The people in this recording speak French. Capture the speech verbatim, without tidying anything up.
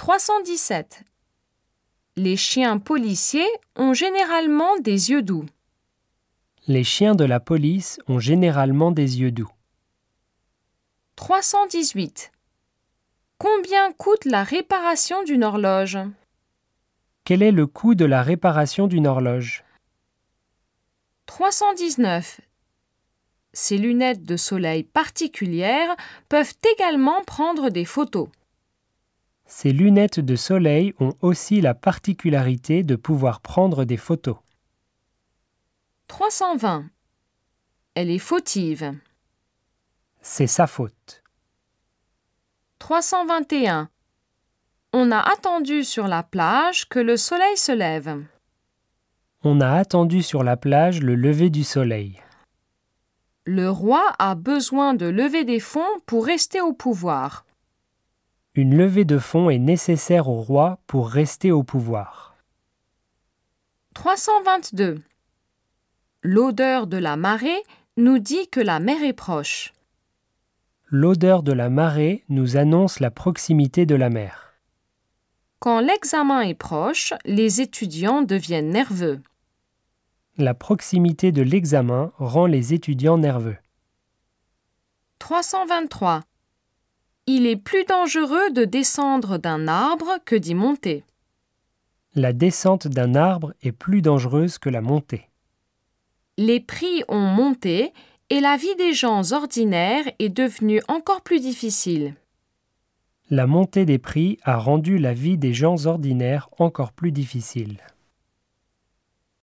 trois cent dix-sept. Les chiens policiers ont généralement des yeux doux. Les chiens de la police ont généralement des yeux doux. trois cent dix-huit. Combien coûte la réparation d'une horloge? Quel est le coût de la réparation d'une horloge? trois cent dix-neuf. Ces lunettes de soleil particulières peuvent également prendre des photos. Ces lunettes de soleil ont aussi la particularité de pouvoir prendre des photos. trois cent vingt. Elle est fautive. C'est sa faute. trois cent vingt et un. On a attendu sur la plage que le soleil se lève. On a attendu sur la plage le lever du soleil. Le roi a besoin de lever des fonds pour rester au pouvoir. Une levée de fonds est nécessaire au roi pour rester au pouvoir. trois cent vingt-deux. L'odeur de la marée nous dit que la mer est proche. L'odeur de la marée nous annonce la proximité de la mer. Quand l'examen est proche, les étudiants deviennent nerveux. La proximité de l'examen rend les étudiants nerveux. trois cent vingt-trois. Il est plus dangereux de descendre d'un arbre que d'y monter. La descente d'un arbre est plus dangereuse que la montée. Les prix ont monté et la vie des gens ordinaires est devenue encore plus difficile. La montée des prix a rendu la vie des gens ordinaires encore plus difficile.